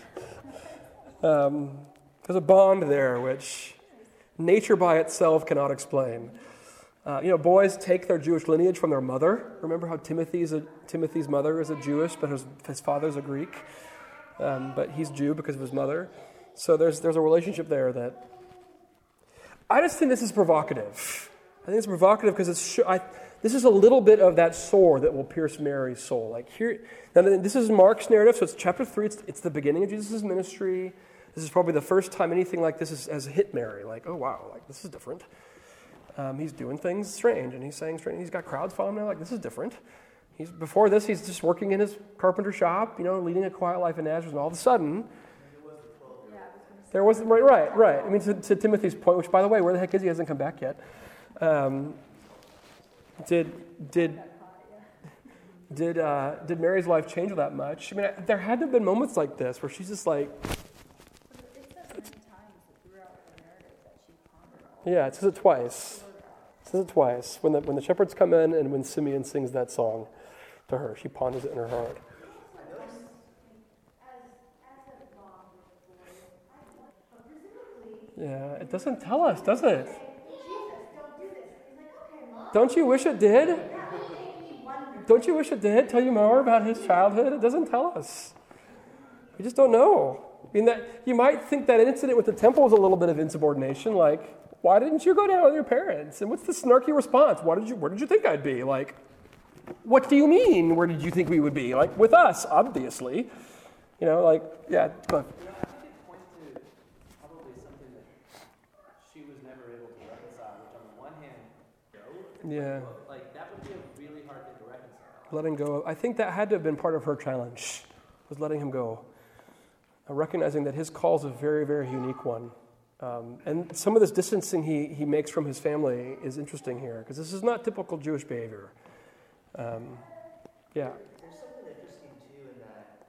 Um, there's a bond there which nature by itself cannot explain. Uh, you know, boys take their Jewish lineage from their mother. Remember how Timothy's a, Timothy's mother is a Jewish, but his, his father's a Greek. Um, but he's Jew because of his mother. So there's there's a relationship there that... I just think this is provocative. I think it's provocative because it's... Sh- I, this is a little bit of that sword that will pierce Mary's soul. Like here, now this is Mark's narrative, so it's chapter three. It's, it's the beginning of Jesus' ministry. This is probably the first time anything like this is, has hit Mary. Like, oh, wow, like this is different. Um, he's doing things strange, and he's saying strange. He's got crowds following him. Like, this is different. He's Before this, he's just working in his carpenter shop, you know, leading a quiet life in Nazareth, and all of a sudden, there was, right, right, right. I mean, to, to Timothy's point, which, by the way, where the heck is he? He hasn't come back yet. Um, did, did, did, uh, did Mary's life change that much? I mean, there had to have been moments like this where she's just like, yeah, it says it twice. It says it twice. When the, when the shepherds come in and when Simeon sings that song to her, she ponders it in her heart. Yeah, it doesn't tell us, does it? Don't you wish it did? Don't you wish it did tell you more about his childhood? It doesn't tell us. We just don't know. I mean, that you might think that incident with the temple was a little bit of insubordination, like, why didn't you go down with your parents? And what's the snarky response? What did you, where did you think I'd be? Like, what do you mean, where did you think we would be? Like, with us, obviously. You know, like, yeah, but... You know, I think it points to probably something that she was never able to reconcile, which on the one hand, yeah. like, that would be a really hard thing to reconcile. Letting go. I think that had to have been part of her challenge, was letting him go. Uh, recognizing that his call is a very, very unique one. Um, and some of this distancing he, he makes from his family is interesting here, because this is not typical Jewish behavior. Um, yeah. There's something interesting, too, in that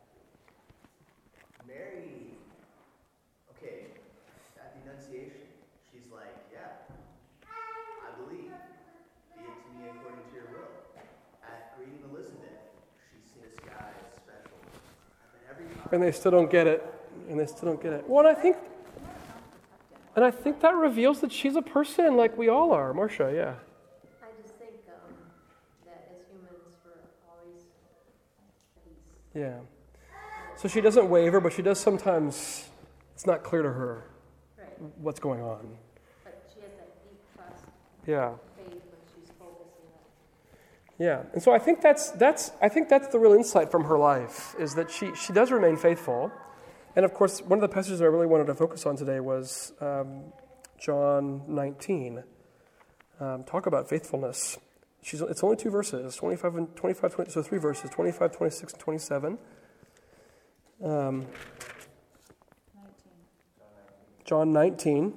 Mary, okay, at the Annunciation, she's like, yeah, I believe, be it to me according to your will. At greeting Elizabeth, she sees this guy as special. And every time, And they still don't get it. And they still don't get it. Well, and I think, and I think that reveals that she's a person like we all are. Marcia, yeah. I just think um, that as humans, we're always peace. Yeah. So she doesn't waver, but she does sometimes, it's not clear to her Right. what's going on. But she has that deep trust, Yeah. faith when she's focusing on. Yeah. And so I think that's that's I think that's the real insight from her life, is that she she does remain faithful. And of course, one of the passages I really wanted to focus on today was um, John nineteen. Um, talk about faithfulness. She's, it's only two verses, twenty-five and twenty-five, twenty, so three verses, twenty-five, twenty-six, and twenty-seven. Um, John nineteen.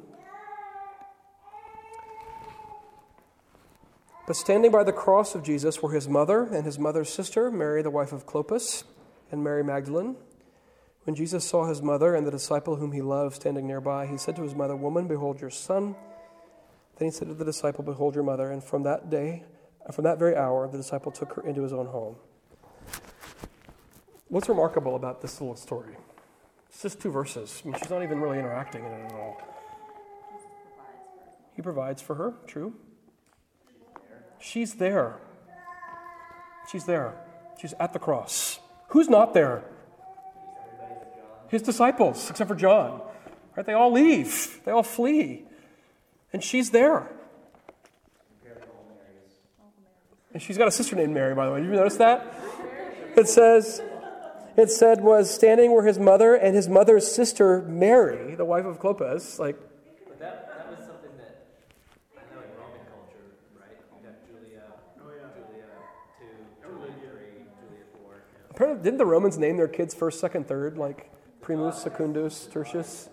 But standing by the cross of Jesus were his mother and his mother's sister, Mary, the wife of Clopas, and Mary Magdalene. When Jesus saw his mother and the disciple whom he loved standing nearby, he said to his mother, "Woman, behold your son." Then he said to the disciple, "Behold your mother." And from that day, from that very hour, the disciple took her into his own home. What's remarkable about this little story? It's just two verses. I mean, she's not even really interacting in it at all. He provides for her, true. She's there. She's there. She's at the cross. Who's not there? His disciples, except for John. Right? They all leave. They all flee. And she's there. And she's got a sister named Mary, by the way. Did you notice that? It says, it said was standing were his mother and his mother's sister, Mary, the wife of Clopas. Like, But that, that was something that I know in Roman culture, right? You got Julia, Julia two, Julia three, Julia four. Yeah. apparently, didn't the Romans name their kids first, second, third? Like Primus, Secundus, Tertius?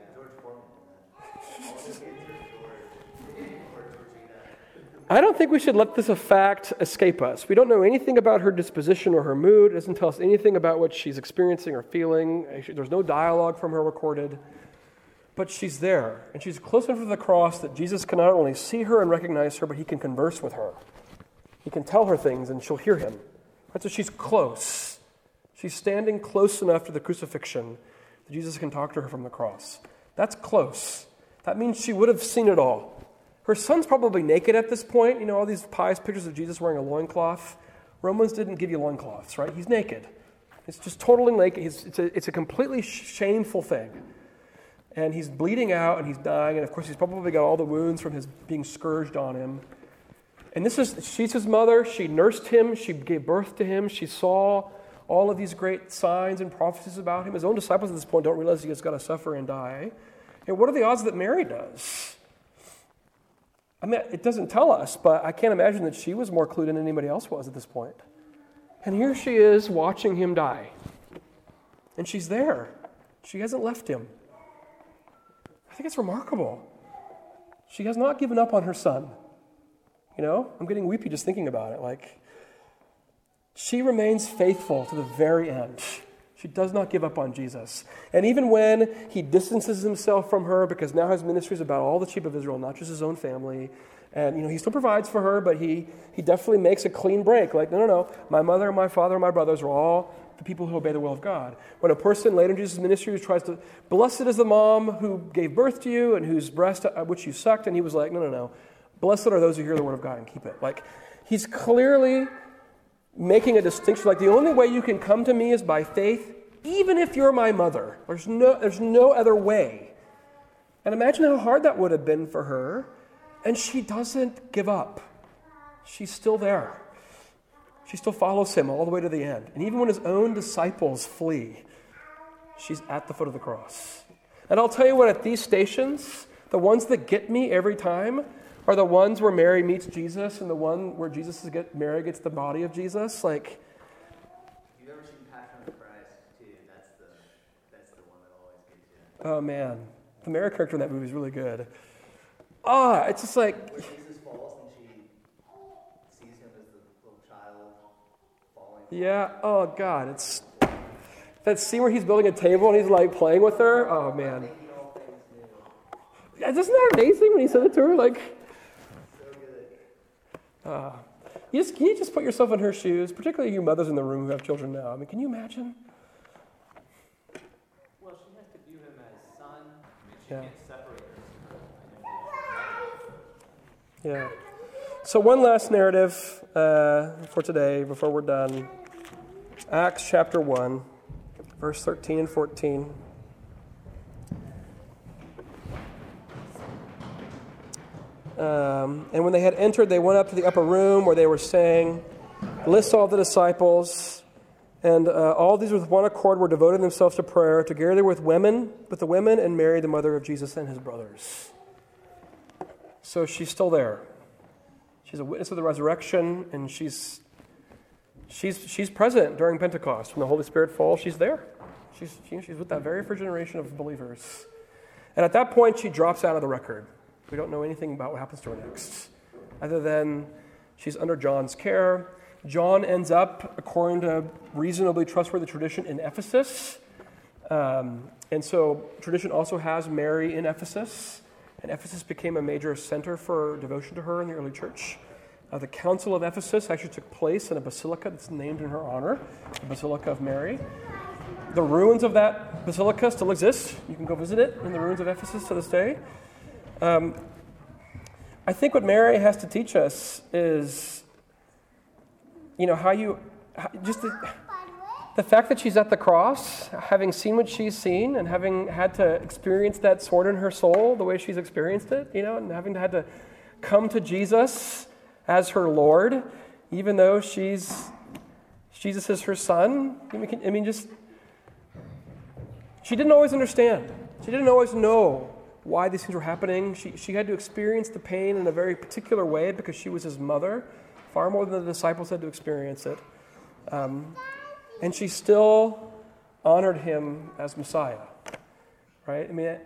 I don't think we should let this fact escape us. We don't know anything about her disposition or her mood. It doesn't tell us anything about what she's experiencing or feeling. There's no dialogue from her recorded. But she's there, and she's close enough to the cross that Jesus can not only see her and recognize her, but he can converse with her. He can tell her things, and she'll hear him. Right? So she's close. She's standing close enough to the crucifixion that Jesus can talk to her from the cross. That's close. That means she would have seen it all. Her son's probably naked at this point. You know, all these pious pictures of Jesus wearing a loincloth. Romans didn't give you loincloths, right? He's naked. It's just totally naked. He's, it's, a, it's a completely shameful thing. And he's bleeding out and he's dying. And of course, he's probably got all the wounds from his being scourged on him. And this is, she's his mother. She nursed him. She gave birth to him. She saw all of these great signs and prophecies about him. His own disciples at this point don't realize he's got to suffer and die. And what are the odds that Mary does? I mean, it doesn't tell us, but I can't imagine that she was more clued in than anybody else was at this point. And here she is watching him die. And she's there. She hasn't left him. I think it's remarkable. She has not given up on her son. You know, I'm getting weepy just thinking about it. Like, she remains faithful to the very end. She does not give up on Jesus. And even when he distances himself from her, because now his ministry is about all the sheep of Israel, not just his own family, and you know he still provides for her, but he he definitely makes a clean break. Like, no, no, no, my mother, my father, and my brothers are all the people who obey the will of God. When a person later in Jesus' ministry tries to, blessed is the mom who gave birth to you and whose breast at which you sucked, and he was like, no, no, no, blessed are those who hear the word of God and keep it. Like, he's clearly making a distinction, like the only way you can come to me is by faith, even if you're my mother. There's no, there's no other way. And imagine how hard that would have been for her. And she doesn't give up. She's still there. She still follows him all the way to the end. And even when his own disciples flee, she's at the foot of the cross. And I'll tell you what, at these stations, the ones that get me every time are the ones where Mary meets Jesus and the one where Jesus is get Mary gets the body of Jesus. Like, If you've ever seen Passion of the Christ, too, that's the that's the one that always gets you. oh man, the Mary character in that movie is really good. Ah, it's just like, Where Jesus falls and she sees him as the little child falling. yeah, oh God, it's that scene where he's building a table and he's like playing with her. Oh man, Making all things new. yeah, isn't that amazing when he said it to her? Like, So good. uh, you just can you just put yourself in her shoes, particularly you mothers in the room who have children now. I mean, can you imagine? Well, she has to view him as son. I mean, she Yeah. can't separate her. Yeah. So one last narrative uh, for today before we're done. Acts chapter one, verse thirteen and fourteen. Um, and when they had entered, they went up to the upper room where they were saying, lists all the disciples, and uh, all these with one accord were devoting themselves to prayer, together with women, with the women, and Mary, the mother of Jesus, and his brothers. So she's still there. She's a witness of the resurrection, and she's she's she's present during Pentecost. When the Holy Spirit falls, she's there. She's she, she's with that very first generation of believers. And at that point, she drops out of the record. We don't know anything about what happens to her next, other than she's under John's care. John ends up, according to reasonably trustworthy tradition, in Ephesus. Um, and so tradition also has Mary in Ephesus. And Ephesus became a major center for devotion to her in the early church. Uh, the Council of Ephesus actually took place in a basilica that's named in her honor, the Basilica of Mary. The ruins of that basilica still exist. You can go visit it in the ruins of Ephesus to this day. Um, I think what Mary has to teach us is, you know, how you, how, just the, the fact that she's at the cross, having seen what she's seen and having had to experience that sword in her soul the way she's experienced it, you know, and having had to come to Jesus as her Lord, even though she's, Jesus is her son. I mean, I mean, just, she didn't always understand. She didn't always know why these things were happening. She, she had to experience the pain in a very particular way because she was his mother, far more than the disciples had to experience it. Um, and she still honored him as Messiah, right? I mean, it,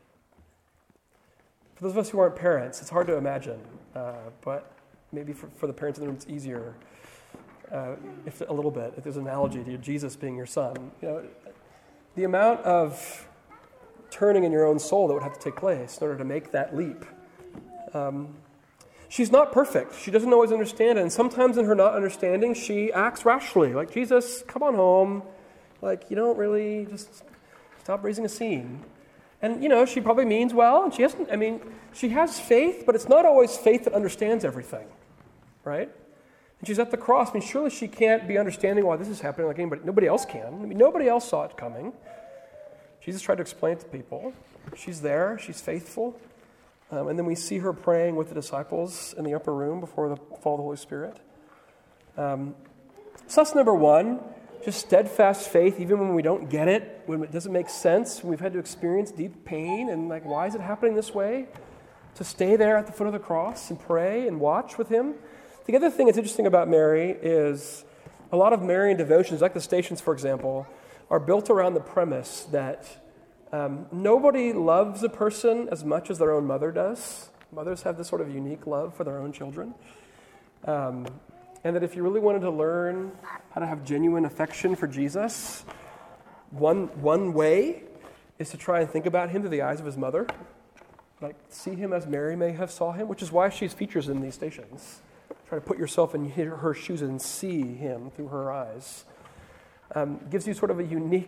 for those of us who aren't parents, it's hard to imagine, uh, but maybe for, for the parents in the room it's easier, uh, if a little bit, if there's an analogy to Jesus being your son. You know, the amount of turning in your own soul that would have to take place in order to make that leap. Um, she's not perfect. She doesn't always understand it. And sometimes in her not understanding, she acts rashly. Like, Jesus, come on home. Like, you don't really, just stop raising a scene. And, you know, she probably means well. And she hasn't, I mean, she has faith, but it's not always faith that understands everything. Right? And she's at the cross. I mean, surely she can't be understanding why this is happening like anybody. Nobody else can. I mean, nobody else saw it coming. Jesus tried to explain it to people. She's there. She's faithful. Um, and then we see her praying with the disciples in the upper room before the fall of the Holy Spirit. Um, so that's number one. just steadfast faith, even when we don't get it, when it doesn't make sense, when we've had to experience deep pain, and like, why is it happening this way? To stay there at the foot of the cross and pray and watch with him. The other thing that's interesting about Mary is a lot of Marian devotions, like the Stations, for example, are built around the premise that um, nobody loves a person as much as their own mother does. Mothers have this sort of unique love for their own children. Um, and that if you really wanted to learn how to have genuine affection for Jesus, one, one way is to try and think about him through the eyes of his mother. Like, see him as Mary may have saw him, which is why she's features in these Stations. Try to put yourself in her shoes and see him through her eyes. Um, gives you sort of a unique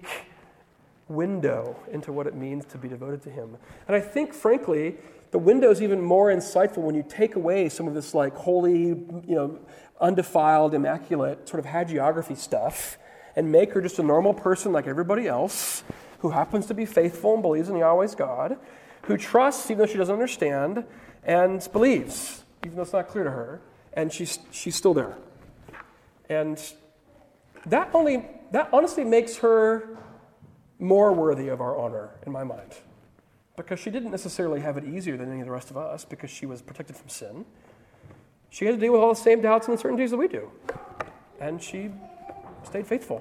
window into what it means to be devoted to him. And I think, frankly, the window is even more insightful when you take away some of this like holy, you know, undefiled, immaculate sort of hagiography stuff and make her just a normal person like everybody else who happens to be faithful and believes in Yahweh's God, who trusts even though she doesn't understand, and believes even though it's not clear to her, and she's she's still there. And that only that honestly makes her more worthy of our honor in my mind. Because she didn't necessarily have it easier than any of the rest of us because she was protected from sin. She had to deal with all the same doubts and uncertainties that we do. And she stayed faithful.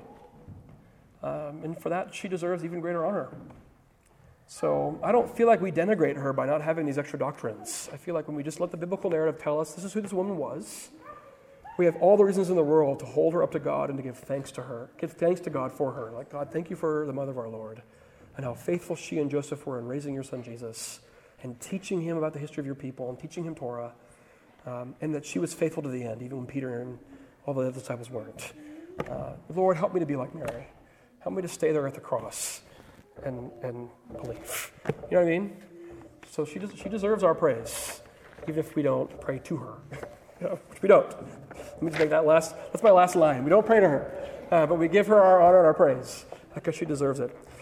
Um, and for that, she deserves even greater honor. So I don't feel like we denigrate her by not having these extra doctrines. I feel like when we just let the biblical narrative tell us this is who this woman was, we have all the reasons in the world to hold her up to God and to give thanks to her. Give thanks to God for her. Like, God, thank you for the mother of our Lord, and how faithful she and Joseph were in raising your son Jesus and teaching him about the history of your people and teaching him Torah, um, and that she was faithful to the end, even when Peter and all the other disciples weren't. Uh, Lord, help me to be like Mary. Help me to stay there at the cross and and believe. You know what I mean? So she des- she deserves our praise, even if we don't pray to her. You know, which we don't. Let me just make that last, that's my last line. We don't pray to her, uh, but we give her our honor and our praise because she deserves it.